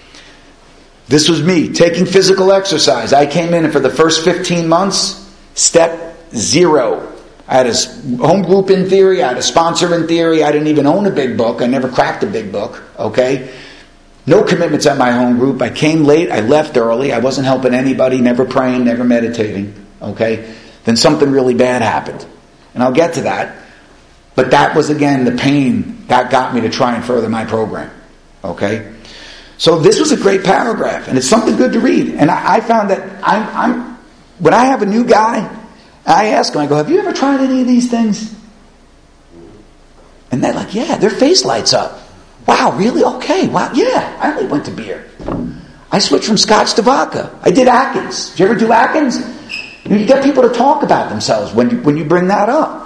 This was me, taking physical exercise. I came in and for the first fifteen months, step zero. I had a home group in theory. I had a sponsor in theory. I didn't even own a big book. I never cracked a big book. Okay? No commitments at my home group. I came late. I left early. I wasn't helping anybody. Never praying. Never meditating. Okay? Then something really bad happened. And I'll get to that. But that was, again, the pain that got me to try and further my program. Okay? So this was a great paragraph. And it's something good to read. And I, I found that I'm, I'm when I have a new guy, I ask them, I go, have you ever tried any of these things? And they're like, yeah, their face lights up. Wow, really? Okay, wow, yeah, I only went to beer. I switched from scotch to vodka. I did Atkins. Did you ever do Atkins? You get people to talk about themselves when you, when you bring that up.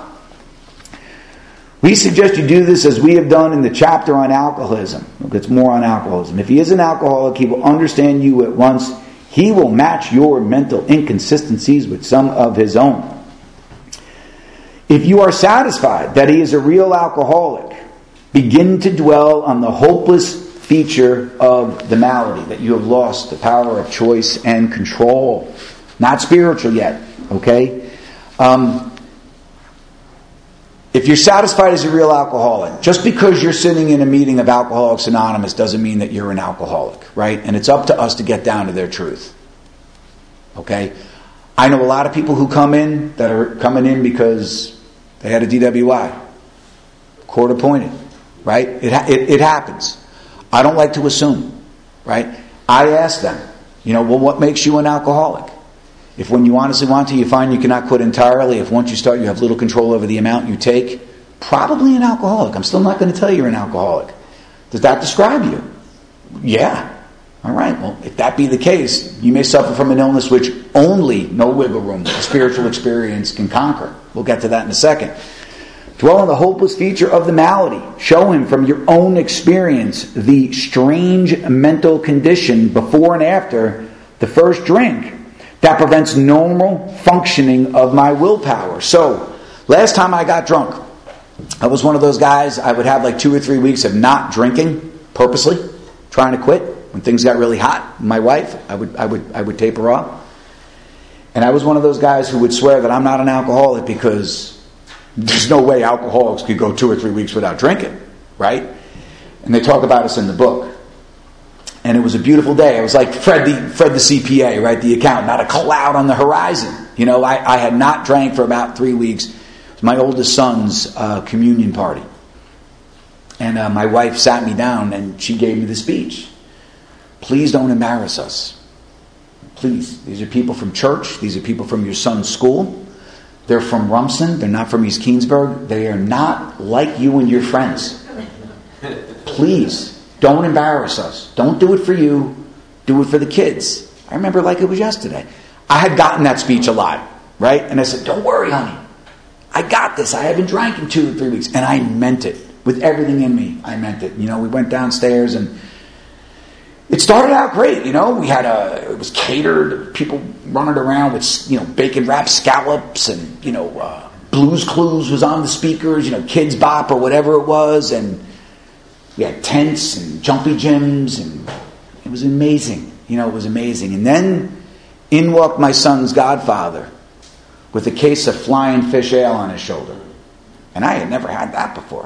We suggest you do this as we have done in the chapter on alcoholism. It's more on alcoholism. If he is an alcoholic, he will understand you at once. He will match your mental inconsistencies with some of his own. If you are satisfied that he is a real alcoholic, begin to dwell on the hopeless feature of the malady, that you have lost the power of choice and control. Not spiritual yet, okay? Um, if you're satisfied as a real alcoholic, just because you're sitting in a meeting of Alcoholics Anonymous doesn't mean that you're an alcoholic, right? And it's up to us to get down to their truth, okay? I know a lot of people who come in that are coming in because they had a D W I, court appointed, right? It, it it happens. I don't like to assume, right? I ask them, you know, well, what makes you an alcoholic? If when you honestly want to, you find you cannot quit entirely. If once you start, you have little control over the amount you take, probably an alcoholic. I'm still not going to tell you you're an alcoholic. Does that describe you? Yeah. All right, well, if that be the case, you may suffer from an illness which only, no wiggle room, a spiritual experience can conquer. We'll get to that in a second. Dwell on the hopeless feature of the malady. Show him from your own experience the strange mental condition before and after the first drink that prevents normal functioning of my willpower. So, last time I got drunk, I was one of those guys, I would have like two or three weeks of not drinking purposely, trying to quit. When things got really hot, my wife, I would I would I would tape her off. And I was one of those guys who would swear that I'm not an alcoholic because there's no way alcoholics could go two or three weeks without drinking, right? And they talk about us in the book. And it was a beautiful day. It was like Fred the Fred the C P A, right? The accountant, not a cloud on the horizon. You know, I, I had not drank for about three weeks. It was my oldest son's uh, communion party. And uh, my wife sat me down and she gave me the speech. Please don't embarrass us. Please. These are people from church. These are people from your son's school. They're from Rumson. They're not from East Keensburg. They are not like you and your friends. Please. Don't embarrass us. Don't do it for you. Do it for the kids. I remember like it was yesterday. I had gotten that speech a lot, right? And I said, don't worry, honey. I got this. I haven't drank in two or three weeks. And I meant it. With everything in me, I meant it. You know, we went downstairs and it started out great. You know, we had a, it was catered. People running around with, you know, bacon wrapped scallops and, you know, uh, Blues Clues was on the speakers, you know, Kids Bop or whatever it was. And we had tents and jumpy gyms, and it was amazing. You know, it was amazing. And then in walked my son's godfather with a case of Flying Fish Ale on his shoulder. And I had never had that before.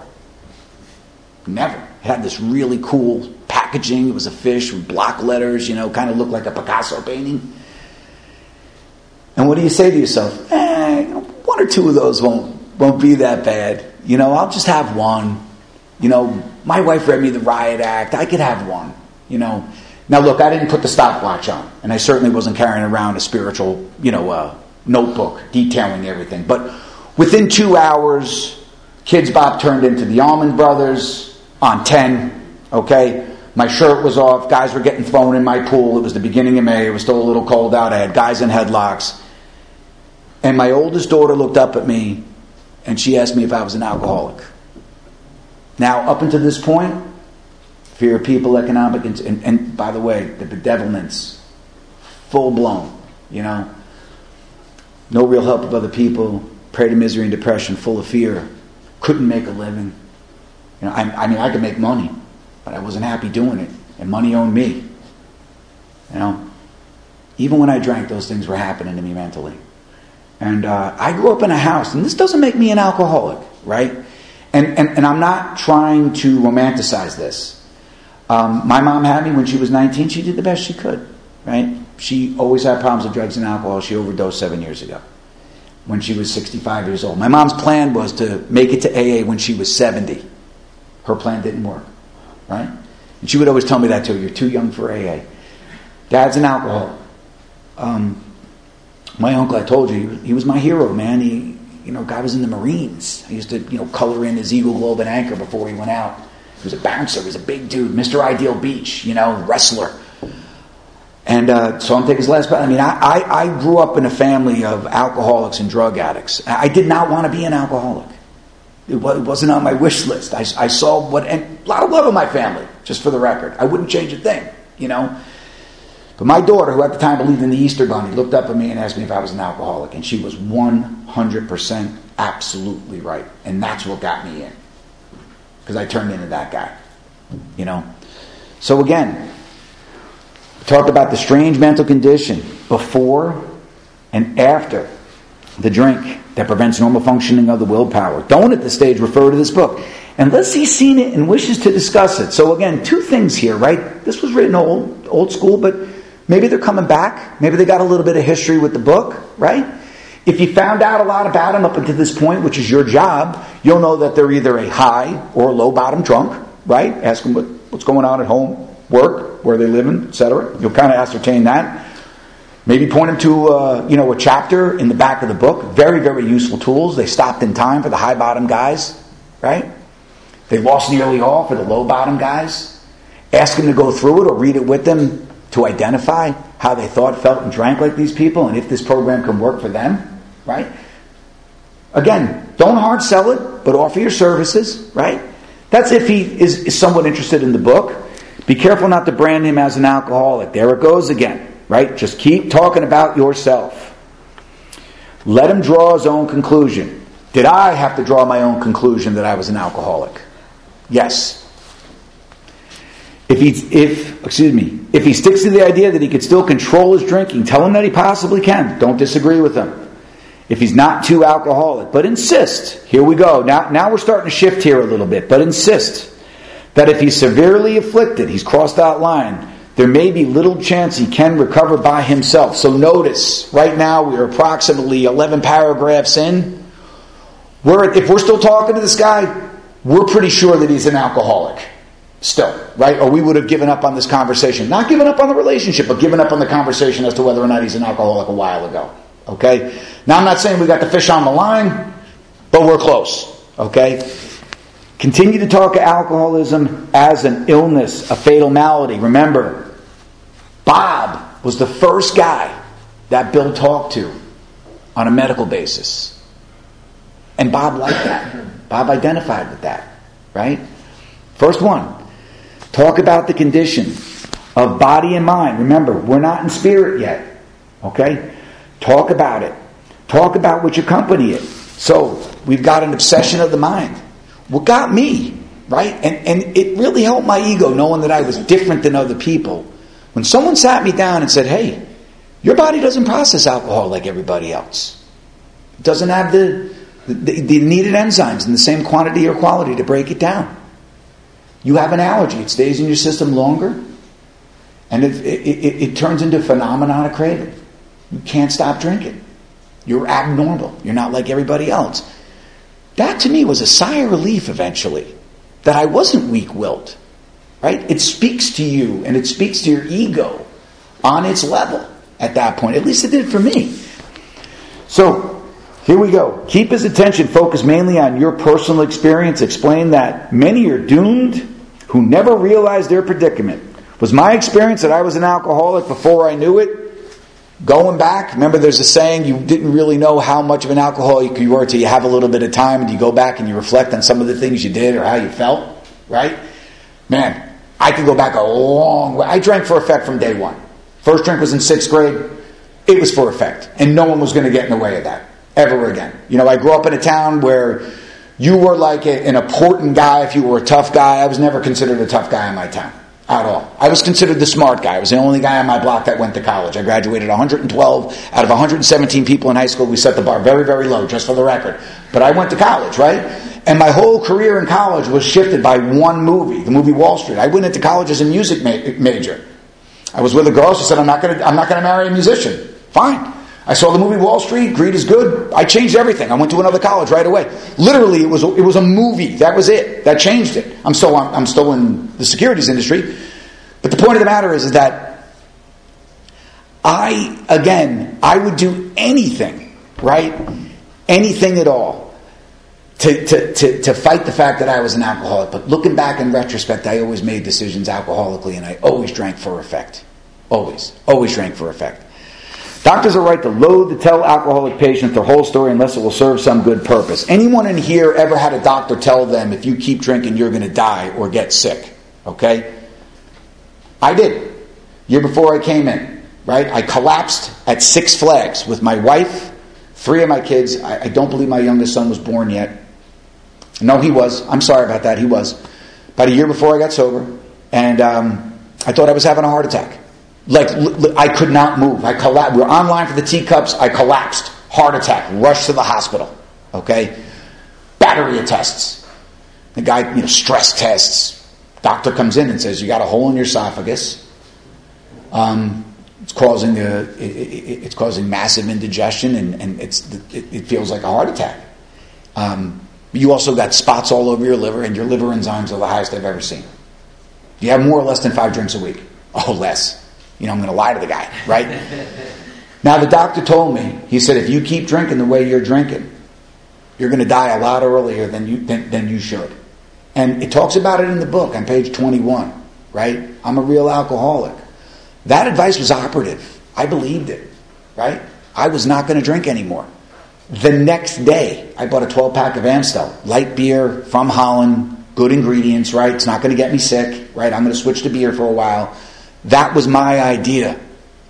Never. It had this really cool packaging. It was a fish with block letters, you know, kind of looked like a Picasso painting. And what do you say to yourself? Eh, you know, one or two of those won't won't be that bad. You know, I'll just have one. You know, my wife read me the Riot Act. I could have one, you know. Now, look, I didn't put the stopwatch on. And I certainly wasn't carrying around a spiritual, you know, uh, notebook detailing everything. But within two hours, Kids Bop turned into the Allman Brothers on ten, okay? My shirt was off. Guys were getting thrown in my pool. It was the beginning of May. It was still a little cold out. I had guys in headlocks. And my oldest daughter looked up at me, and she asked me if I was an alcoholic. Now, up until this point, fear of people, economic, and, and, and by the way, the bedevilments, full blown, you know. No real help of other people, prey to misery and depression, full of fear, couldn't make a living. You know, I, I mean, I could make money, but I wasn't happy doing it, and money owned me. You know, even when I drank, those things were happening to me mentally. And uh, I grew up in a house, and this doesn't make me an alcoholic, right? And, and, and I'm not trying to romanticize this. Um, my mom had me when she was nineteen. She did the best she could, right? She always had problems with drugs and alcohol. She overdosed seven years ago when she was sixty-five years old. My mom's plan was to make it to A A when she was seventy. Her plan didn't work, right? And she would always tell me that too. You're too young for A A. Dad's an alcoholic. Um, my uncle, I told you, he was my hero, man. He... You know, guy was in the Marines. I used to, you know, color in his Eagle, Globe, and Anchor before he went out. He was a bouncer. He was a big dude. Mister Ideal Beach, you know, wrestler. And uh, so I'm taking his last breath. I mean, I, I, I grew up in a family of alcoholics and drug addicts. I did not want to be an alcoholic. It, was, it wasn't on my wish list. I, I saw what... And a lot of love in my family, just for the record. I wouldn't change a thing, you know. But my daughter, who at the time believed in the Easter Bunny, looked up at me and asked me if I was an alcoholic. And she was one hundred percent absolutely right. And that's what got me in. Because I turned into that guy. You know? So again, we talked about the strange mental condition before and after the drink that prevents normal functioning of the willpower. Don't at this stage refer to this book. Unless he's seen it and wishes to discuss it. So again, two things here, right? This was written old, old school, but maybe they're coming back. Maybe they got a little bit of history with the book, right? If you found out a lot about them up until this point, which is your job, you'll know that they're either a high or a low bottom drunk, right? Ask them what, what's going on at home, work, where they live in, et cetera. You'll kind of ascertain that. Maybe point them to uh, you know, a chapter in the back of the book. Very, very useful tools. They stopped in time for the high bottom guys, right? They lost nearly all for the low bottom guys. Ask them to go through it or read it with them to identify how they thought, felt, and drank like these people, and if this program can work for them, right? Again, don't hard sell it, but offer your services, right? That's if he is, is somewhat interested in the book. Be careful not to brand him as an alcoholic. There it goes again. right? Just keep talking about yourself. Let him draw his own conclusion. Did I have to draw my own conclusion that I was an alcoholic? Yes. If he, if, excuse me, if he sticks to the idea that he could still control his drinking, tell him that he possibly can. Don't disagree with him. If he's not too alcoholic, but insist, here we go. Now, now we're starting to shift here a little bit, but insist that if he's severely afflicted, he's crossed that line, there may be little chance he can recover by himself. So notice, right now we're approximately eleven paragraphs in. We're, if we're still talking to this guy, we're pretty sure that he's an alcoholic. Still, right? Or we would have given up on this conversation. Not given up on the relationship, but given up on the conversation as to whether or not he's an alcoholic a while ago. Okay? Now I'm not saying we got the fish on the line, but we're close. Okay? Continue to talk alcoholism as an illness, a fatal malady. Remember, Bob was the first guy that Bill talked to on a medical basis. And Bob liked that. Bob identified with that. Right? First one. Talk about the condition of body and mind. Remember, we're not in spirit yet. Okay? Talk about it. Talk about what you accompany it. So, we've got an obsession of the mind. What got me, right? And, and it really helped my ego knowing that I was different than other people. When someone sat me down and said, hey, your body doesn't process alcohol like everybody else. It doesn't have the, the, the needed enzymes in the same quantity or quality to break it down. You have an allergy. It stays in your system longer. And it, it, it, it turns into a phenomenon of craving. You can't stop drinking. You're abnormal. You're not like everybody else. That to me was a sigh of relief eventually. That I wasn't weak-willed. Right? It speaks to you and it speaks to your ego on its level at that point. At least it did for me. So, here we go. Keep his attention focused mainly on your personal experience. Explain that many are doomed who never realized their predicament. Was my experience that I was an alcoholic before I knew it? Going back, remember there's a saying, you didn't really know how much of an alcoholic you were till you have a little bit of time and you go back and you reflect on some of the things you did or how you felt, right? Man, I could go back a long way. I drank for effect from day one. First drink was in sixth grade. It was for effect. And no one was going to get in the way of that. Ever again. You know, I grew up in a town where you were like a, an important guy if you were a tough guy. I was never considered a tough guy in my town. At all. I was considered the smart guy. I was the only guy on my block that went to college. I graduated one hundred twelve out of one hundred seventeen people in high school. We set the bar very, very low, just for the record. But I went to college, right? And my whole career in college was shifted by one movie, the movie Wall Street. I went into college as a music ma- major. I was with a girl. She said, I'm not going to I'm not going to marry a musician. Fine. I saw the movie Wall Street. Greed is good. I changed everything. I went to another college right away. Literally, it was it was a movie. That was it. That changed it. I'm still I'm still in the securities industry, but the point of the matter is, is that I again I would do anything, right? Anything at all to to to to fight the fact that I was an alcoholic. But looking back in retrospect, I always made decisions alcoholically, and I always drank for effect. Always, always drank for effect. Doctors are right to loathe to tell alcoholic patients their whole story unless it will serve some good purpose. Anyone in here ever had a doctor tell them if you keep drinking you're going to die or get sick? Okay? I did. Year before I came in, right? I collapsed at Six Flags with my wife, three of my kids. I, I don't believe my youngest son was born yet. No, he was. I'm sorry about that. He was. About a year before I got sober. And um, I thought I was having a heart attack. Like, I could not move. I collapsed. We were online for the teacups. I collapsed. Heart attack. Rushed to the hospital. Okay? Battery of tests. The guy, you know, stress tests. Doctor comes in and says, you got a hole in your esophagus. Um, it's causing a, it, it, it's causing massive indigestion, and, and it's it, it feels like a heart attack. Um, you also got spots all over your liver, and your liver enzymes are the highest I've ever seen. Do you have more or less than five drinks a week? Oh, less. You know, I'm going to lie to the guy, right? Now, the doctor told me, he said, if you keep drinking the way you're drinking, you're going to die a lot earlier than you than, than you should. And it talks about it in the book on page twenty-one, right? I'm a real alcoholic. That advice was operative. I believed it, right? I was not going to drink anymore. The next day, I bought a twelve-pack of Amstel, light beer from Holland, good ingredients, right? It's not going to get me sick, right? I'm going to switch to beer for a while. That was my idea.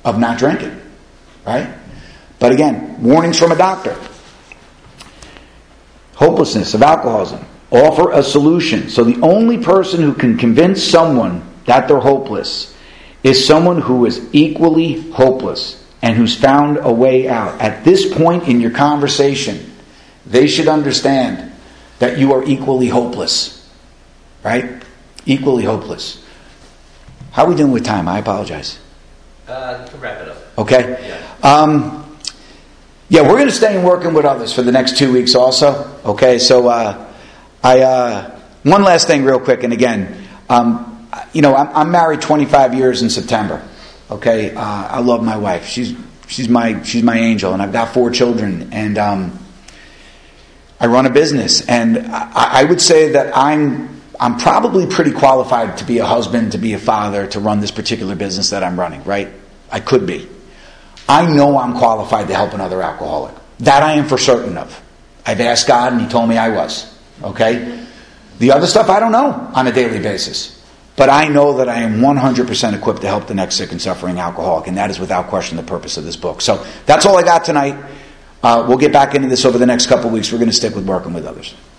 of not drinking, right? But again, warnings from a doctor. Hopelessness of alcoholism. Offer a solution. So the only person who can convince someone that they're hopeless is someone who is equally hopeless and who's found a way out. At this point in your conversation, they should understand that you are equally hopeless. Right? Equally hopeless. How are we doing with time? I apologize. Uh, to wrap it up. Okay. Yeah. Um, yeah, we're going to stay and working with others for the next two weeks also. Okay, so uh, I uh, one last thing real quick, and again, um, you know, I'm, I'm married twenty-five years in September. Okay, uh, I love my wife. She's she's my she's my angel, and I've got four children, and um, I run a business, and I, I would say that I'm I'm probably pretty qualified to be a husband, to be a father, to run this particular business that I'm running. Right? I could be. I know I'm qualified to help another alcoholic. That I am for certain of. I've asked God, and He told me I was. Okay? The other stuff I don't know on a daily basis. But I know that I am one hundred percent equipped to help the next sick and suffering alcoholic, and that is without question the purpose of this book. So that's all I got tonight. Uh, we'll get back into this over the next couple of weeks. We're going to stick with working with others.